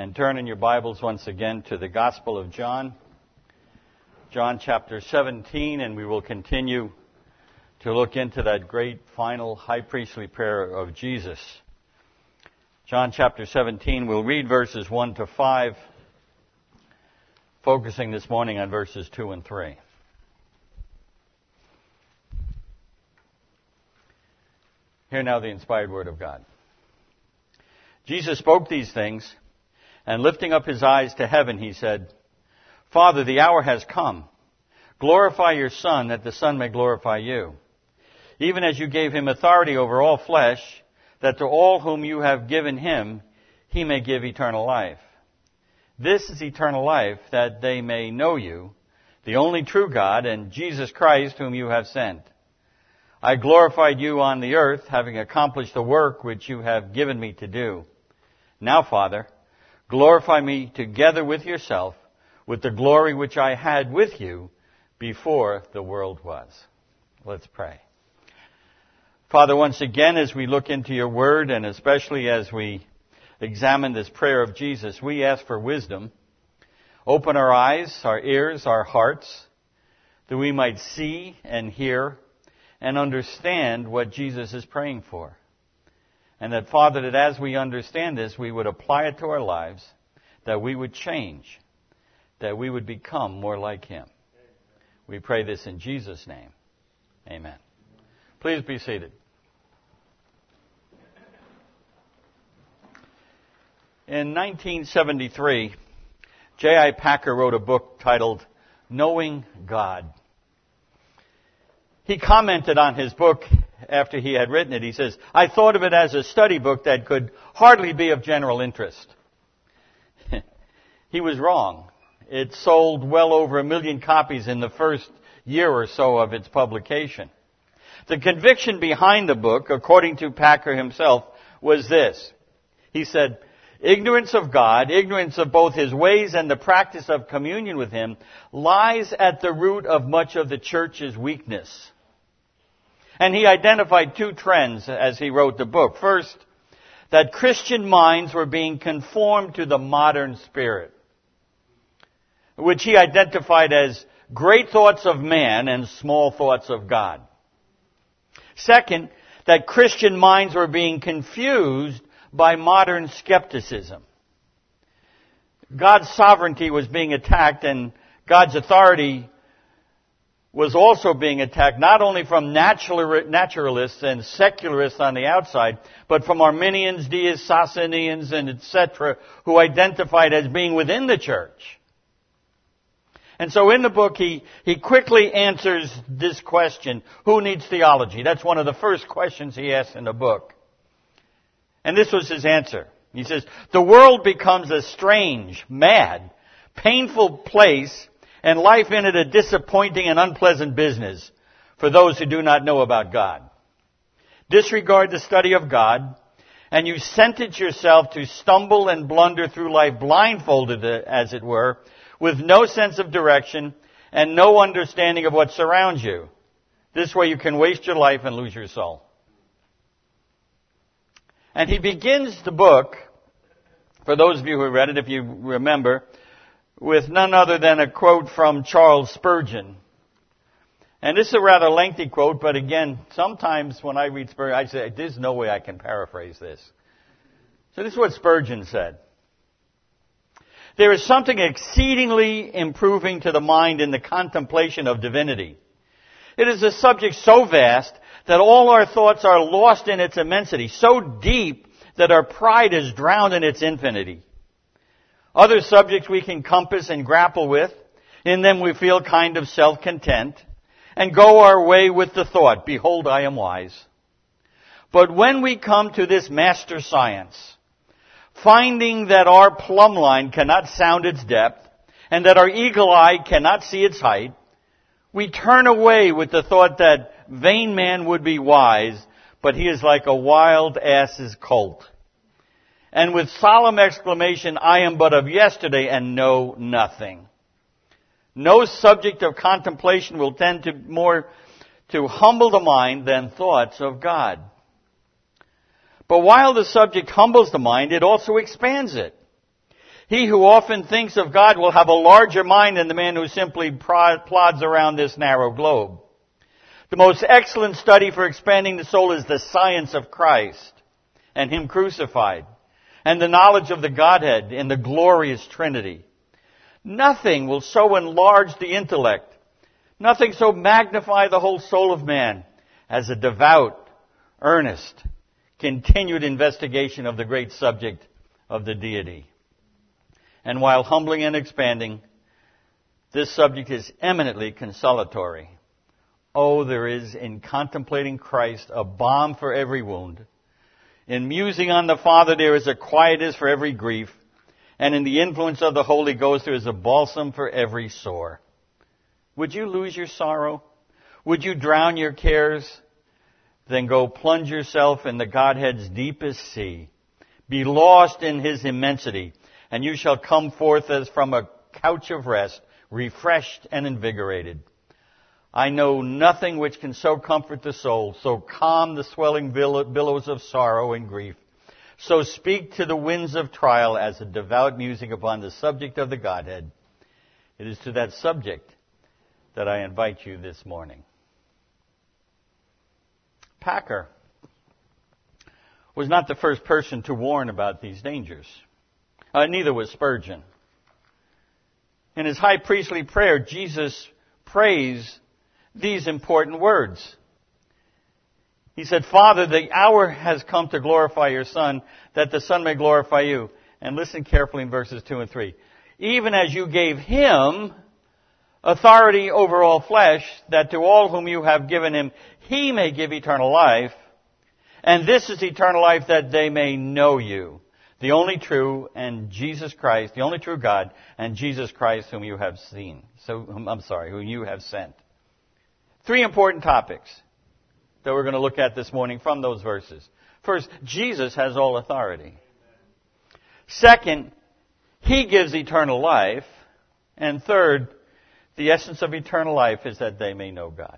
And turn in your Bibles once again to the Gospel of John, John chapter 17, and we will continue to look into that great final high priestly prayer of Jesus. John chapter 17, we'll read verses 1 to 5, focusing this morning on verses 2 and 3. Hear now the inspired word of God. Jesus spoke these things, and lifting up his eyes to heaven, he said, Father, the hour has come. Glorify your Son, that the Son may glorify you. Even as you gave him authority over all flesh, that to all whom you have given him, he may give eternal life. This is eternal life, that they may know you, the only true God, and Jesus Christ, whom you have sent. I glorified you on the earth, having accomplished the work which you have given me to do. Now, Father, glorify me together with yourself, with the glory which I had with you before the world was. Let's pray. Father, once again, as we look into your word, and especially as we examine this prayer of Jesus, we ask for wisdom. Open our eyes, our ears, our hearts, that we might see and hear and understand what Jesus is praying for. And that, Father, that as we understand this, we would apply it to our lives, that we would change, that we would become more like him. We pray this in Jesus' name. Amen. Please be seated. In 1973, J.I. Packer wrote a book titled Knowing God. He commented on his book after he had written it. He says, I thought of it as a study book that could hardly be of general interest. He was wrong. It sold well over 1 million copies in the first year or so of its publication. The conviction behind the book, according to Packer himself, was this. He said, ignorance of God, ignorance of both his ways and the practice of communion with him, lies at the root of much of the church's weakness. And he identified two trends as he wrote the book. First, that Christian minds were being conformed to the modern spirit, which he identified as great thoughts of man and small thoughts of God. Second, that Christian minds were being confused by modern skepticism. God's sovereignty was being attacked, and God's authority was also being attacked, not only from naturalists and secularists on the outside, but from Arminians, deists, Socinians, and etc., who identified as being within the church. And so in the book, he quickly answers this question, who needs theology? That's one of the first questions he asks in the book. And this was his answer. He says, the world becomes a strange, mad, painful place, and life in it a disappointing and unpleasant business for those who do not know about God. Disregard the study of God, and you sentence yourself to stumble and blunder through life blindfolded, as it were, with no sense of direction and no understanding of what surrounds you. This way you can waste your life and lose your soul. And he begins the book, for those of you who read it, if you remember, with none other than a quote from Charles Spurgeon. And this is a rather lengthy quote, but again, sometimes when I read Spurgeon, I say, there's no way I can paraphrase this. So this is what Spurgeon said. There is something exceedingly improving to the mind in the contemplation of divinity. It is a subject so vast that all our thoughts are lost in its immensity, so deep that our pride is drowned in its infinity. Other subjects we can compass and grapple with. In them we feel kind of self-content and go our way with the thought, behold, I am wise. But when we come to this master science, finding that our plumb line cannot sound its depth and that our eagle eye cannot see its height, we turn away with the thought that vain man would be wise, but he is like a wild ass's colt. And with solemn exclamation, I am but of yesterday and know nothing. No subject of contemplation will tend to more to humble the mind than thoughts of God. But while the subject humbles the mind, it also expands it. He who often thinks of God will have a larger mind than the man who simply plods around this narrow globe. The most excellent study for expanding the soul is the science of Christ and Him crucified, and the knowledge of the Godhead in the glorious Trinity. Nothing will so enlarge the intellect, nothing so magnify the whole soul of man as a devout, earnest, continued investigation of the great subject of the deity. And while humbling and expanding, this subject is eminently consolatory. Oh, there is in contemplating Christ a balm for every wound. In musing on the Father there is a quietus for every grief. And in the influence of the Holy Ghost there is a balsam for every sore. Would you lose your sorrow? Would you drown your cares? Then go plunge yourself in the Godhead's deepest sea. Be lost in His immensity, and you shall come forth as from a couch of rest, refreshed and invigorated. I know nothing which can so comfort the soul, so calm the swelling billows of sorrow and grief, so speak to the winds of trial as a devout musing upon the subject of the Godhead. It is to that subject that I invite you this morning. Packer was not the first person to warn about these dangers. Neither was Spurgeon. In his high priestly prayer, Jesus prays these important words. He said, Father, the hour has come to glorify your Son, that the Son may glorify you. And listen carefully in verses 2 and 3. Even as you gave Him authority over all flesh, that to all whom you have given Him, He may give eternal life. And this is eternal life, that they may know you, the only true and Jesus Christ, the only true God, and Jesus Christ whom you have whom you have sent. 3 important topics that we're going to look at this morning from those verses. First, Jesus has all authority. Second, He gives eternal life. And third, the essence of eternal life is that they may know God.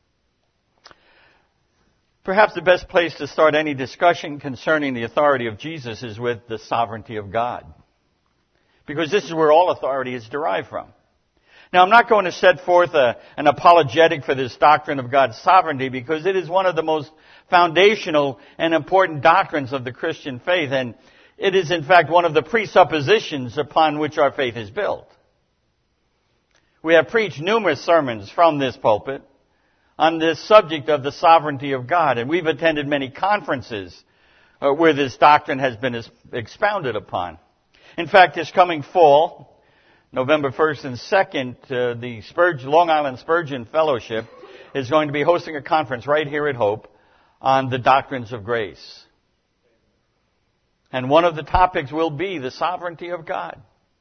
Perhaps the best place to start any discussion concerning the authority of Jesus is with the sovereignty of God, because this is where all authority is derived from. Now, I'm not going to set forth an apologetic for this doctrine of God's sovereignty, because it is one of the most foundational and important doctrines of the Christian faith, and it is, in fact, one of the presuppositions upon which our faith is built. We have preached numerous sermons from this pulpit on this subject of the sovereignty of God, and we've attended many conferences where this doctrine has been expounded upon. In fact, this coming fall, November 1st and 2nd, the Long Island Spurgeon Fellowship is going to be hosting a conference right here at Hope on the doctrines of grace. And one of the topics will be the sovereignty of God.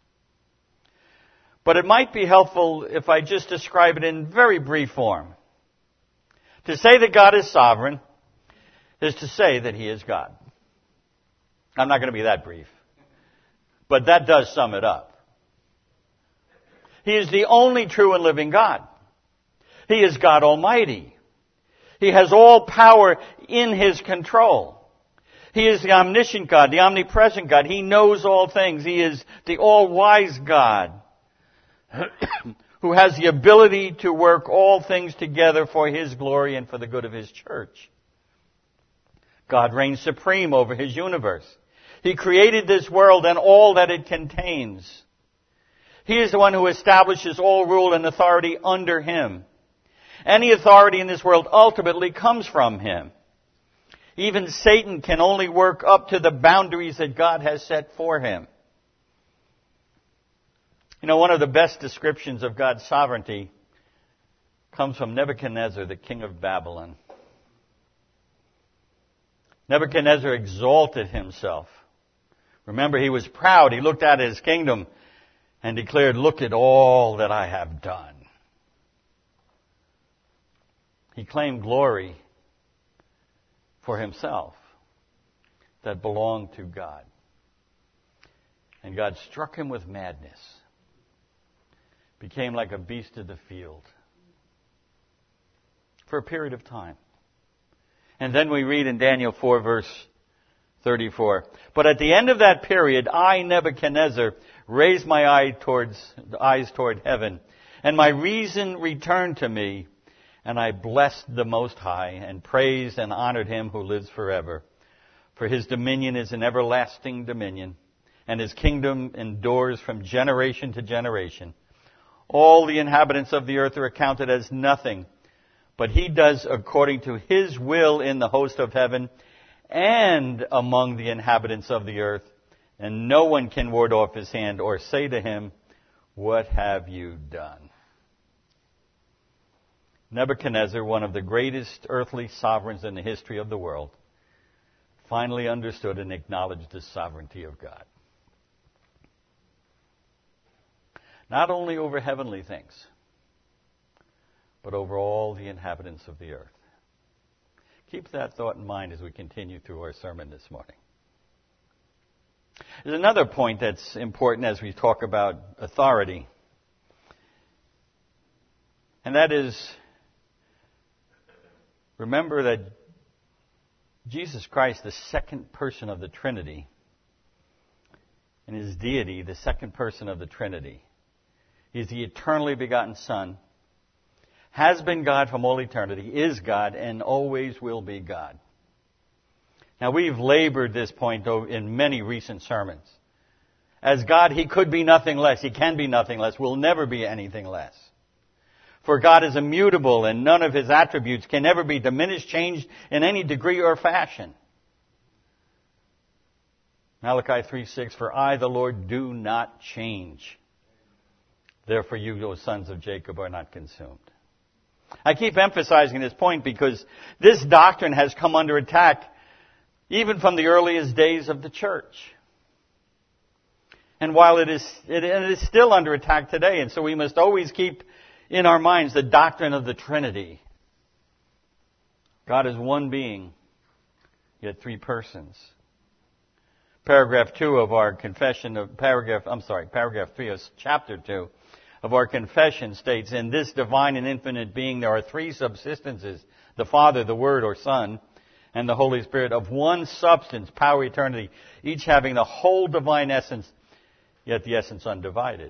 But it might be helpful if I just describe it in very brief form. To say that God is sovereign is to say that He is God. I'm not going to be that brief, but that does sum it up. He is the only true and living God. He is God Almighty. He has all power in His control. He is the omniscient God, the omnipresent God. He knows all things. He is the all-wise God who has the ability to work all things together for His glory and for the good of His church. God reigns supreme over His universe. He created this world and all that it contains. He is the one who establishes all rule and authority under Him. Any authority in this world ultimately comes from Him. Even Satan can only work up to the boundaries that God has set for him. You know, one of the best descriptions of God's sovereignty comes from Nebuchadnezzar, the king of Babylon. Nebuchadnezzar exalted himself. Remember, he was proud. He looked at his kingdom and declared, "Look at all that I have done." He claimed glory for himself that belonged to God. And God struck him with madness. Became like a beast of the field for a period of time. And then we read in Daniel 4 verse 34. But at the end of that period, I, Nebuchadnezzar, raised my eyes toward heaven, and my reason returned to me, and I blessed the Most High, and praised and honored him who lives forever. For his dominion is an everlasting dominion, and his kingdom endures from generation to generation. All the inhabitants of the earth are accounted as nothing, but he does according to his will in the host of heaven and among the inhabitants of the earth, and no one can ward off his hand or say to him, "What have you done?" Nebuchadnezzar, one of the greatest earthly sovereigns in the history of the world, finally understood and acknowledged the sovereignty of God. Not only over heavenly things, but over all the inhabitants of the earth. Keep that thought in mind as we continue through our sermon this morning. There's another point that's important as we talk about authority, and that is, remember that Jesus Christ, the second person of the Trinity, in his deity, the second person of the Trinity, he's the eternally begotten Son, has been God from all eternity, is God, and always will be God. Now, we've labored this point in many recent sermons. As God, he could be nothing less. He can be nothing less. Will never be anything less. For God is immutable, and none of his attributes can ever be diminished, changed in any degree or fashion. Malachi 3:6, "For I, the Lord, do not change. Therefore you, O sons of Jacob, are not consumed." I keep emphasizing this point because this doctrine has come under attack even from the earliest days of the church. And while it is still under attack today, and so we must always keep in our minds the doctrine of the Trinity. God is one being, yet three persons. Paragraph 2 of our confession of paragraph 3 of chapter 2 of our confession states, "In this divine and infinite being there are three subsistences, the Father, the Word or Son, and the Holy Spirit, of one substance, power, eternity, each having the whole divine essence, yet the essence undivided."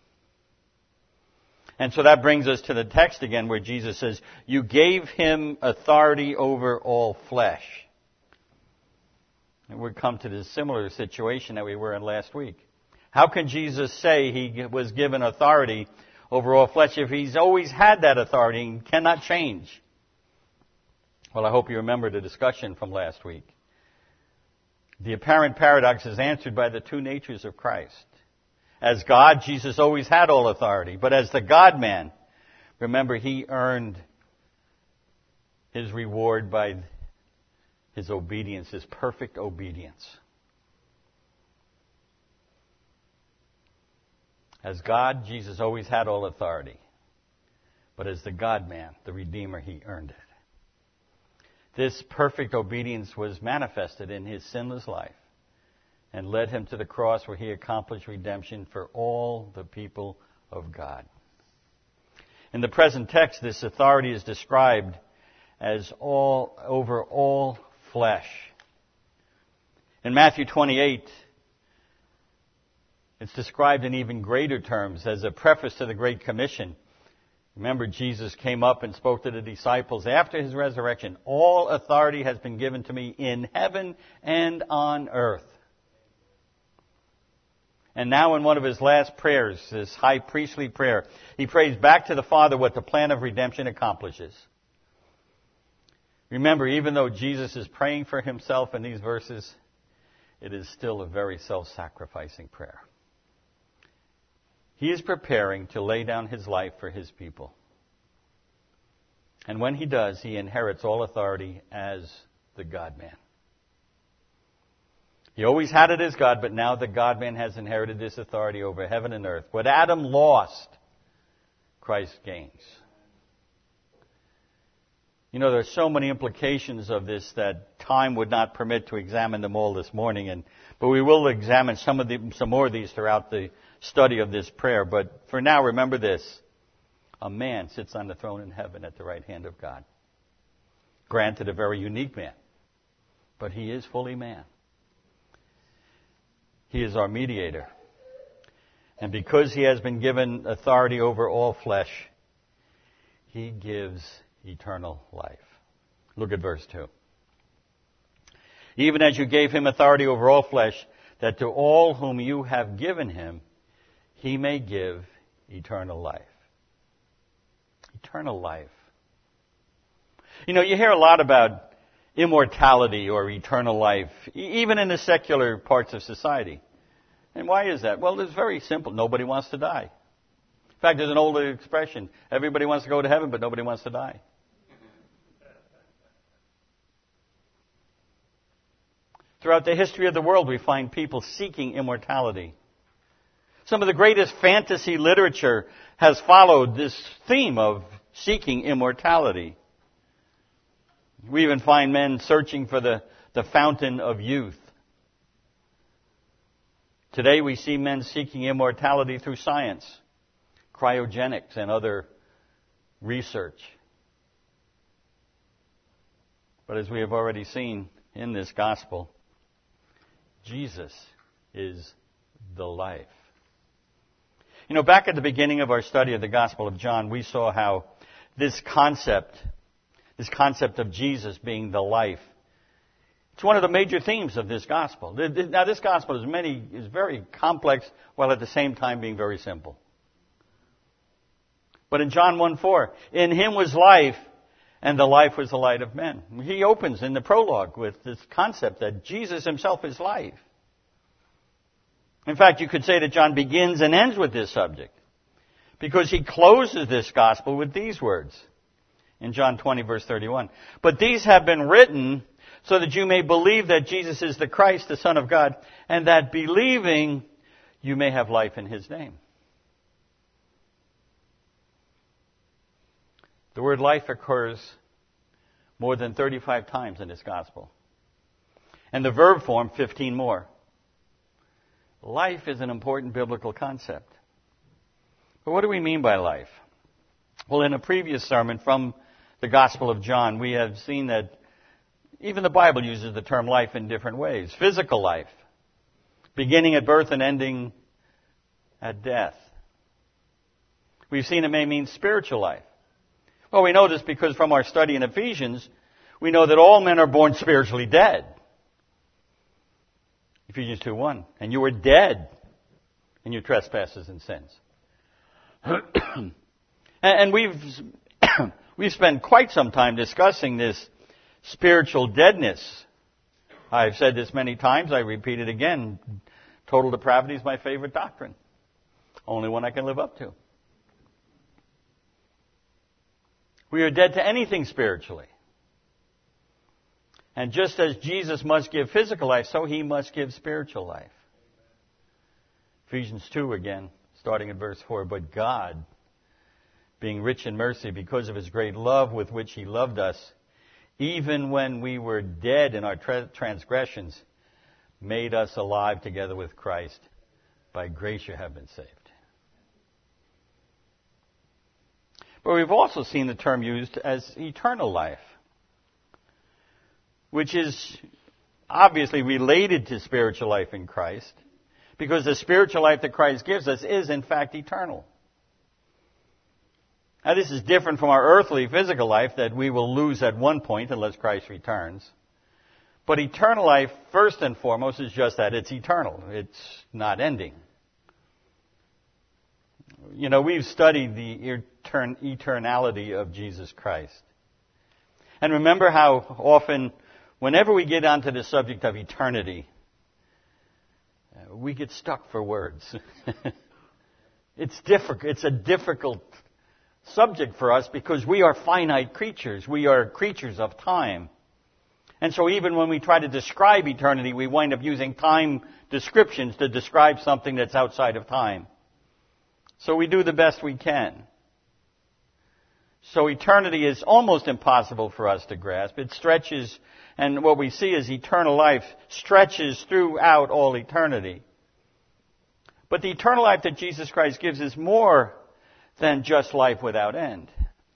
And so that brings us to the text again where Jesus says, "You gave him authority over all flesh." And we come to this similar situation that we were in last week. How can Jesus say he was given authority over all flesh if he's always had that authority and cannot change? Well, I hope you remember the discussion from last week. The apparent paradox is answered by the two natures of Christ. As God, Jesus always had all authority. But as the God-man, remember, he earned his reward by his obedience, his perfect obedience. As God, Jesus always had all authority. But as the God-man, the Redeemer, he earned it. This perfect obedience was manifested in his sinless life and led him to the cross where he accomplished redemption for all the people of God. In the present text, this authority is described as over all flesh. In Matthew 28, it's described in even greater terms as a preface to the Great Commission. Remember, Jesus came up and spoke to the disciples after his resurrection. "All authority has been given to me in heaven and on earth." And now in one of his last prayers, this high priestly prayer, he prays back to the Father what the plan of redemption accomplishes. Remember, even though Jesus is praying for himself in these verses, it is still a very self-sacrificing prayer. He is preparing to lay down his life for his people. And when he does, he inherits all authority as the God-man. He always had it as God, but now the God-man has inherited this authority over heaven and earth. What Adam lost, Christ gains. You know, there are so many implications of this that time would not permit to examine them all this morning, but we will examine some more of these throughout the study of this prayer. But for now, remember this. A man sits on the throne in heaven at the right hand of God. Granted, a very unique man, but he is fully man. He is our mediator. And because He has been given authority over all flesh, He gives eternal life. Look at verse 2. Even as you gave Him authority over all flesh, that to all whom you have given Him, He may give eternal life. Eternal life. You know, you hear a lot about immortality or eternal life, even in the secular parts of society. And why is that? Well, it's very simple. Nobody wants to die. In fact, there's an old expression. Everybody wants to go to heaven, but nobody wants to die. Throughout the history of the world, we find people seeking immortality. Some of the greatest fantasy literature has followed this theme of seeking immortality. We even find men searching for the fountain of youth. Today we see men seeking immortality through science, cryogenics, and other research. But as we have already seen in this gospel, Jesus is the life. You know, back at the beginning of our study of the Gospel of John, we saw how this concept of Jesus being the life, it's one of the major themes of this gospel. Now, this gospel is very complex, while at the same time being very simple. But in John 1:4, in Him was life, and the life was the light of men. He opens in the prologue with this concept that Jesus Himself is life. In fact, you could say that John begins and ends with this subject, because he closes this gospel with these words in John 20, verse 31. But these have been written so that you may believe that Jesus is the Christ, the Son of God, and that believing you may have life in His name. The word life occurs more than 35 times in this gospel. And the verb form, 15 more. Life is an important biblical concept. But what do we mean by life? Well, in a previous sermon from the Gospel of John, we have seen that even the Bible uses the term life in different ways. Physical life, beginning at birth and ending at death. We've seen it may mean spiritual life. Well, we know this because from our study in Ephesians, we know that all men are born spiritually dead. Ephesians 2:1. And you were dead in your trespasses and sins. And we've spent quite some time discussing this spiritual deadness. I've said this many times. I repeat it again. Total depravity is my favorite doctrine. Only one I can live up to. We are dead to anything spiritually. And just as Jesus must give physical life, so He must give spiritual life. Ephesians 2 again, starting at verse 4. But God, being rich in mercy because of His great love with which He loved us, even when we were dead in our transgressions, made us alive together with Christ. By grace you have been saved. But we've also seen the term used as eternal life, which is obviously related to spiritual life in Christ, because the spiritual life that Christ gives us is in fact eternal. Now this is different from our earthly physical life that we will lose at one point unless Christ returns. But eternal life, first and foremost, is just that. It's eternal. It's not ending. You know, we've studied the eternality of Jesus Christ. And remember how often, whenever we get onto the subject of eternity, we get stuck for words. It's a difficult subject for us because we are finite creatures. We are creatures of time. And so even when we try to describe eternity, we wind up using time descriptions to describe something that's outside of time. So we do the best we can. So eternity is almost impossible for us to grasp. It stretches, and what we see is eternal life stretches throughout all eternity. But the eternal life that Jesus Christ gives is more than just life without end.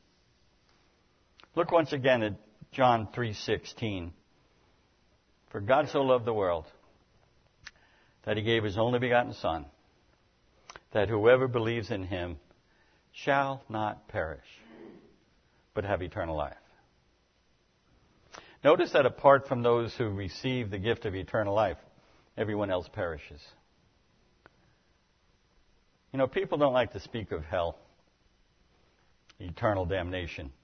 Look once again at John 3:16. For God so loved the world that He gave His only begotten Son, that whoever believes in Him shall not perish, but have eternal life. Notice that apart from those who receive the gift of eternal life, everyone else perishes. You know, people don't like to speak of hell, eternal damnation.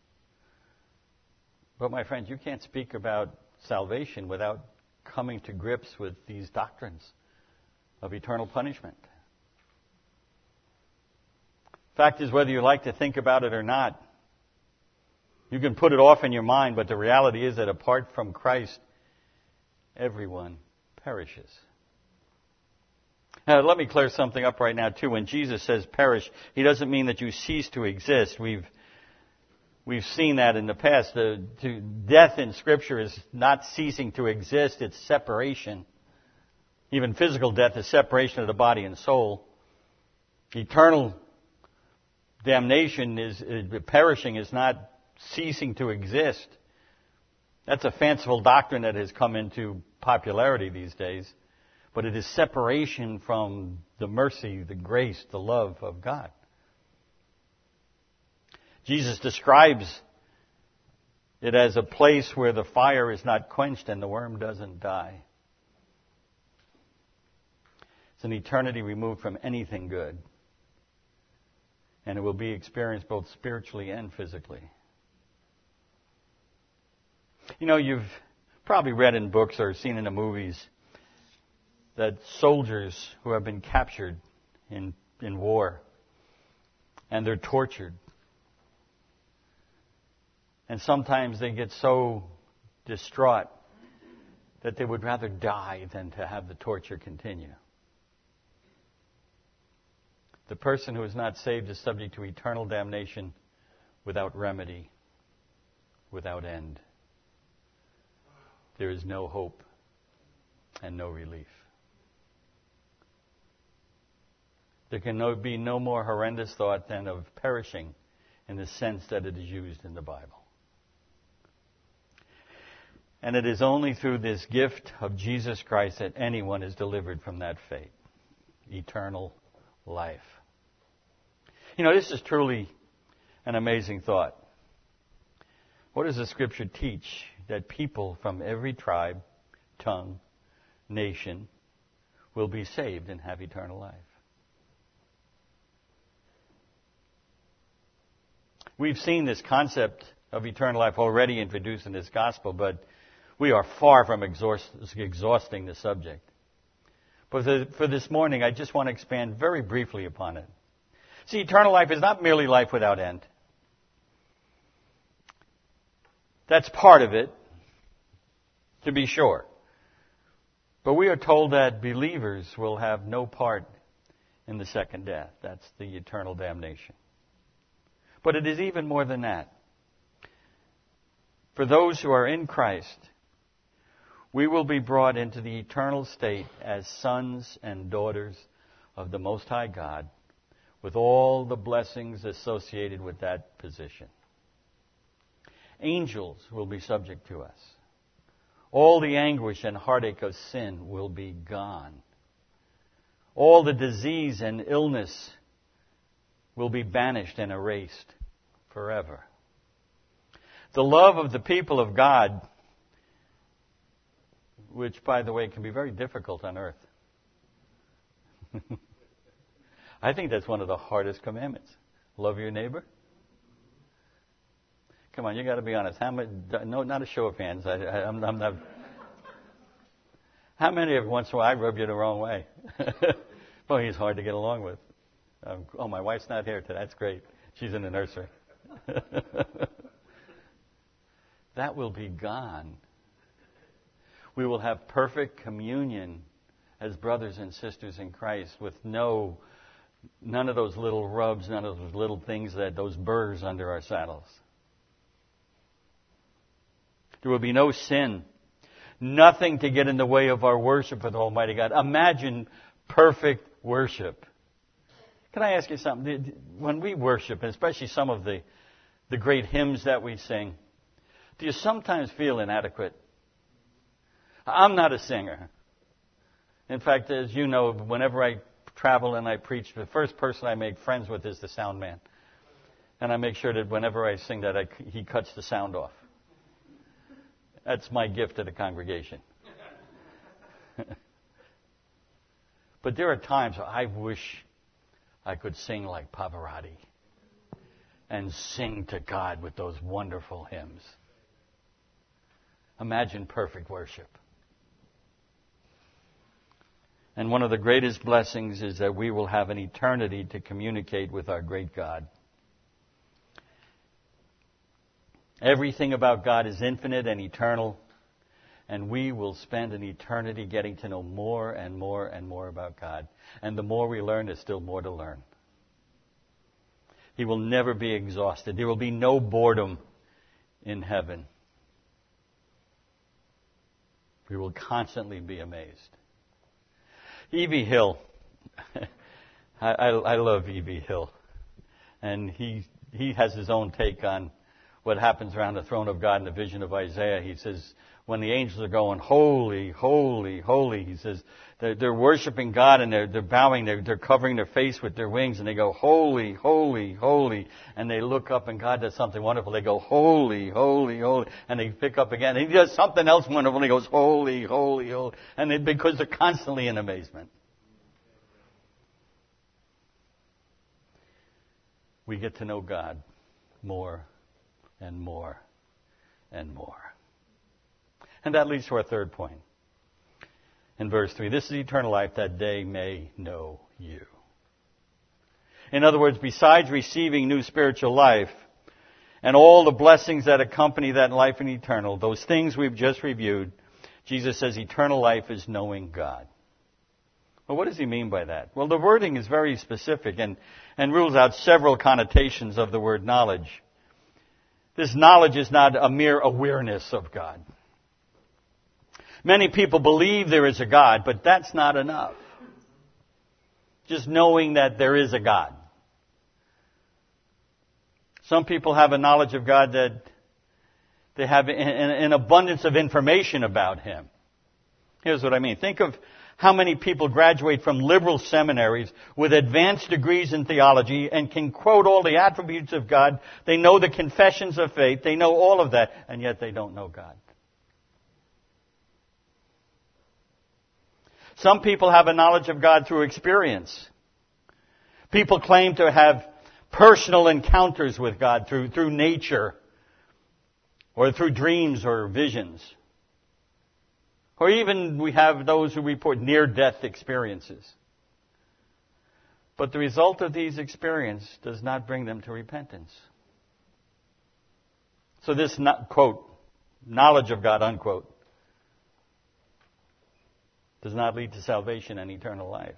But my friends, you can't speak about salvation without coming to grips with these doctrines of eternal punishment. Fact is, whether you like to think about it or not, you can put it off in your mind, but the reality is that apart from Christ, everyone perishes. Now, let me clear something up right now, too. When Jesus says perish, He doesn't mean that you cease to exist. We've seen that in the past. Death in Scripture is not ceasing to exist, it's separation. Even physical death is separation of the body and soul. Eternal damnation perishing is not ceasing to exist. That's a fanciful doctrine that has come into popularity these days. But it is separation from the mercy, the grace, the love of God. Jesus describes it as a place where the fire is not quenched and the worm doesn't die. It's an eternity removed from anything good. And it will be experienced both spiritually and physically. You know, you've probably read in books or seen in the movies that soldiers who have been captured in war and they're tortured. And sometimes they get so distraught that they would rather die than to have the torture continue. The person who is not saved is subject to eternal damnation without remedy, without end. There is no hope and no relief. There can be no more horrendous thought than of perishing in the sense that it is used in the Bible. And it is only through this gift of Jesus Christ that anyone is delivered from that fate. Eternal life. You know, this is truly an amazing thought. What does the Scripture teach? That people from every tribe, tongue, nation will be saved and have eternal life. We've seen this concept of eternal life already introduced in this gospel, but we are far from exhausting the subject. But for this morning, I just want to expand very briefly upon it. See, eternal life is not merely life without end. That's part of it, to be sure. But we are told that believers will have no part in the second death. That's the eternal damnation. But it is even more than that. For those who are in Christ, we will be brought into the eternal state as sons and daughters of the Most High God, with all the blessings associated with that position. Angels will be subject to us. All the anguish and heartache of sin will be gone. All the disease and illness will be banished and erased forever. The love of the people of God, which, by the way, can be very difficult on earth. I think that's one of the hardest commandments. Love your neighbor. Come on, you got to be honest. How many? No, not a show of hands. I'm not. How many of once in a while I rub you the wrong way? Boy, he's hard to get along with. Oh, my wife's not here today. That's great. She's in the nursery. That will be gone. We will have perfect communion as brothers and sisters in Christ with none of those little rubs, none of those little things, those burrs under our saddles. There will be no sin. Nothing to get in the way of our worship of the Almighty God. Imagine perfect worship. Can I ask you something? When we worship, and especially some of the great hymns that we sing, do you sometimes feel inadequate? I'm not a singer. In fact, as you know, whenever I travel and I preach, the first person I make friends with is the sound man. And I make sure that whenever I sing that, he cuts the sound off. That's my gift to the congregation. But there are times I wish I could sing like Pavarotti and sing to God with those wonderful hymns. Imagine perfect worship. And one of the greatest blessings is that we will have an eternity to communicate with our great God. Everything about God is infinite and eternal, and we will spend an eternity getting to know more and more and more about God. And the more we learn, there's still more to learn. He will never be exhausted. There will be no boredom in heaven. We will constantly be amazed. E.V. Hill. I love E.V. Hill. And he has his own take on what happens around the throne of God in the vision of Isaiah. He says, when the angels are going, holy, holy, holy, he says, they're worshiping God and they're bowing, they're covering their face with their wings, and they go, holy, holy, holy. And they look up and God does something wonderful. They go, holy, holy, holy. And they pick up again. And he does something else wonderful and he goes, holy, holy, holy. And because they're constantly in amazement. We get to know God more and more and more. And that leads to our third point. In verse 3, this is eternal life, that they may know you. In other words, besides receiving new spiritual life and all the blessings that accompany that life in eternal, those things we've just reviewed, Jesus says eternal life is knowing God. Well, what does he mean by that? Well, the wording is very specific and rules out several connotations of the word knowledge. This knowledge is not a mere awareness of God. Many people believe there is a God, but that's not enough. Just knowing that there is a God. Some people have a knowledge of God that they have an abundance of information about Him. Here's what I mean. Think of how many people graduate from liberal seminaries with advanced degrees in theology and can quote all the attributes of God. They know the confessions of faith. They know all of that, and yet they don't know God. Some people have a knowledge of God through experience. People claim to have personal encounters with God through nature or through dreams or visions. Or even we have those who report near-death experiences. But the result of these experiences does not bring them to repentance. So this, quote, knowledge of God, unquote, does not lead to salvation and eternal life.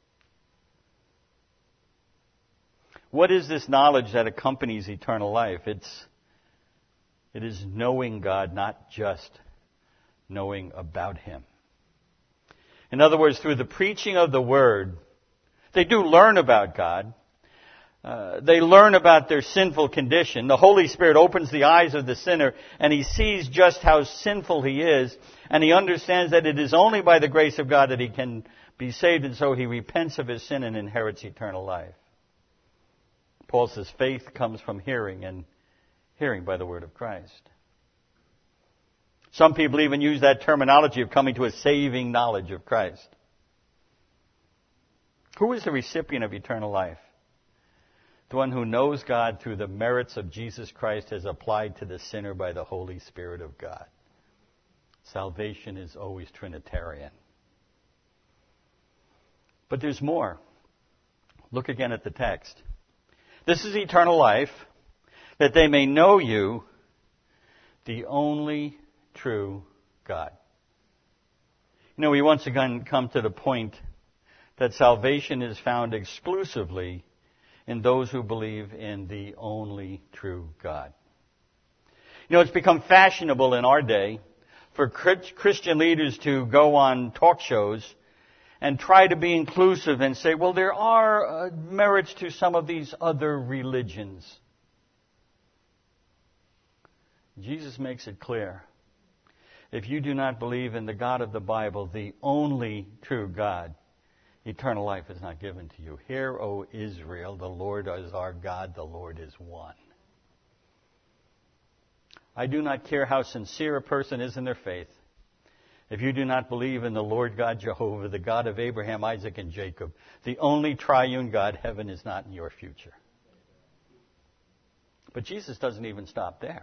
What is this knowledge that accompanies eternal life? It is knowing God, not just knowing about Him. In other words, through the preaching of the Word, they do learn about God. They learn about their sinful condition. The Holy Spirit opens the eyes of the sinner, and he sees just how sinful he is, and he understands that it is only by the grace of God that he can be saved, and so he repents of his sin and inherits eternal life. Paul says faith comes from hearing, and hearing by the word of Christ. Some people even use that terminology of coming to a saving knowledge of Christ. Who is the recipient of eternal life? The one who knows God through the merits of Jesus Christ as applied to the sinner by the Holy Spirit of God. Salvation is always Trinitarian. But there's more. Look again at the text. This is eternal life, that they may know you, the only true God. You know, we once again come to the point that salvation is found exclusively in those who believe in the only true God. You know, it's become fashionable in our day for Christian leaders to go on talk shows and try to be inclusive and say, well, there are merits to some of these other religions. Jesus makes it clear. If you do not believe in the God of the Bible, the only true God, eternal life is not given to you. Hear, O Israel, the Lord is our God, the Lord is one. I do not care how sincere a person is in their faith. If you do not believe in the Lord God Jehovah, the God of Abraham, Isaac, and Jacob, the only triune God, heaven is not in your future. But Jesus doesn't even stop there.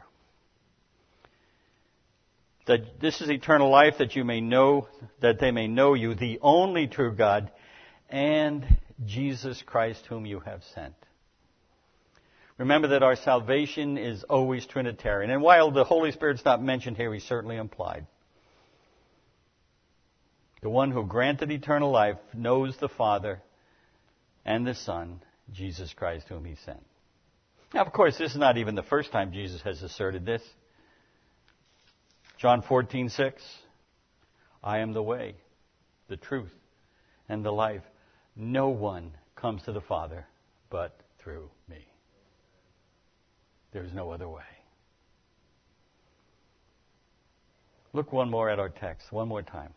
That this is eternal life, that you may know, that they may know you, the only true God, and Jesus Christ whom you have sent. Remember that our salvation is always Trinitarian. And while the Holy Spirit's not mentioned here, he's certainly implied. The one who granted eternal life knows the Father and the Son, Jesus Christ whom he sent. Now, of course, this is not even the first time Jesus has asserted this. John 14:6, I am the way, the truth, and the life. No one comes to the Father but through me. There's no other way. Look one more at our text, one more time.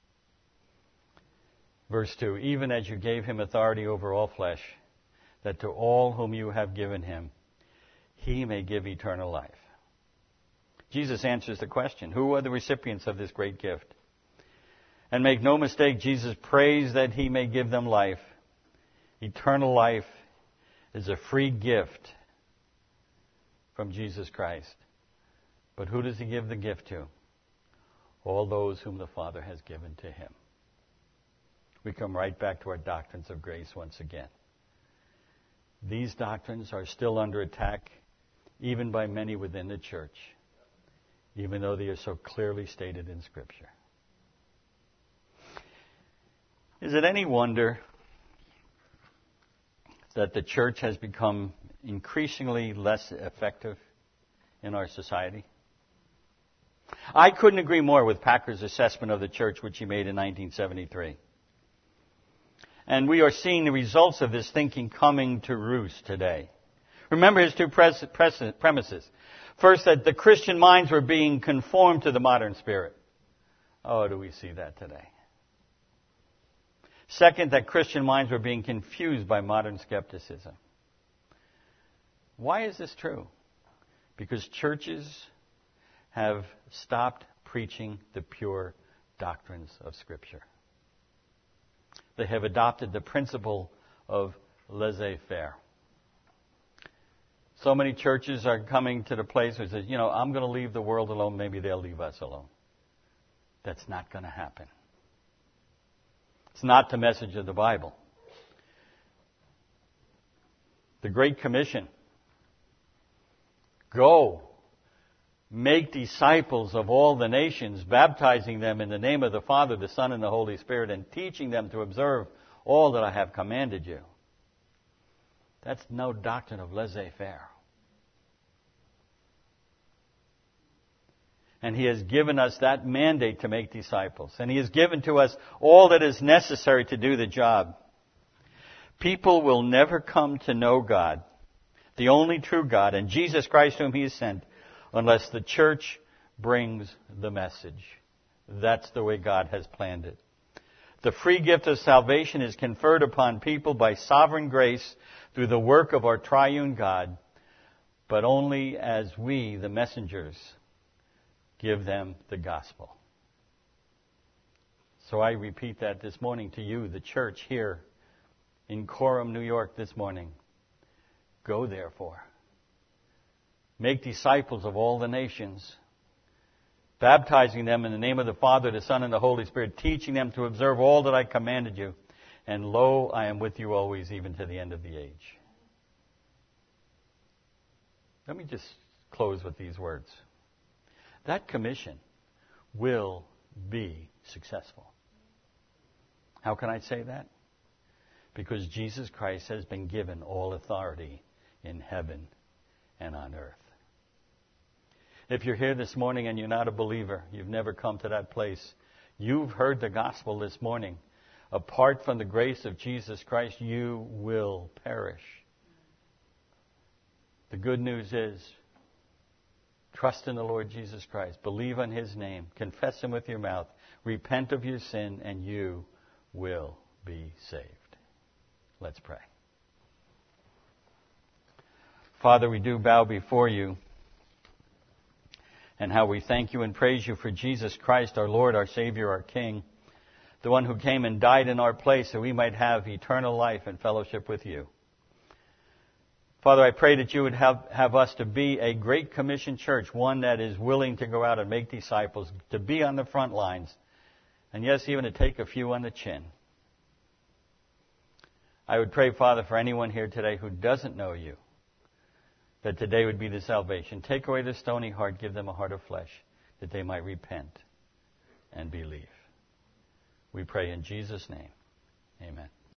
Verse 2, even as you gave him authority over all flesh, that to all whom you have given him, he may give eternal life. Jesus answers the question, who are the recipients of this great gift? And make no mistake, Jesus prays that he may give them life. Eternal life is a free gift from Jesus Christ. But who does he give the gift to? All those whom the Father has given to him. We come right back to our doctrines of grace once again. These doctrines are still under attack, even by many within the church, even though they are so clearly stated in Scripture. Is it any wonder that the church has become increasingly less effective in our society? I couldn't agree more with Packer's assessment of the church, which he made in 1973. And we are seeing the results of this thinking coming to roost today. Remember his two premises. First, that the Christian minds were being conformed to the modern spirit. Oh, do we see that today? Second, that Christian minds were being confused by modern skepticism. Why is this true? Because churches have stopped preaching the pure doctrines of Scripture. They have adopted the principle of laissez-faire. So many churches are coming to the place where it says, I'm going to leave the world alone, maybe they'll leave us alone. That's not going to happen. It's not the message of the Bible. The Great Commission. Go, make disciples of all the nations, baptizing them in the name of the Father, the Son, and the Holy Spirit, and teaching them to observe all that I have commanded you. That's no doctrine of laissez-faire. And he has given us that mandate to make disciples. And he has given to us all that is necessary to do the job. People will never come to know God, the only true God, and Jesus Christ whom he has sent, unless the church brings the message. That's the way God has planned it. The free gift of salvation is conferred upon people by sovereign grace through the work of our triune God, but only as we, the messengers, give them the gospel. So I repeat that this morning to you, the church here in Coram, New York this morning. Go therefore. Make disciples of all the nations, baptizing them in the name of the Father, the Son, and the Holy Spirit, teaching them to observe all that I commanded you. And lo, I am with you always, even to the end of the age. Let me just close with these words. That commission will be successful. How can I say that? Because Jesus Christ has been given all authority in heaven and on earth. If you're here this morning and you're not a believer, you've never come to that place, you've heard the gospel this morning. Apart from the grace of Jesus Christ, you will perish. The good news is Trust in the Lord Jesus Christ. Believe on His name. Confess Him with your mouth. Repent of your sin, and you will be saved. Let's pray. Father, we do bow before you, and how we thank you and praise you for Jesus Christ, our Lord, our Savior, our King, the one who came and died in our place so we might have eternal life and fellowship with you. Father, I pray that you would have us to be a Great Commission church, one that is willing to go out and make disciples, to be on the front lines, and yes, even to take a few on the chin. I would pray, Father, for anyone here today who doesn't know you, that today would be the salvation. Take away the stony heart, give them a heart of flesh, that they might repent and believe. We pray in Jesus' name. Amen.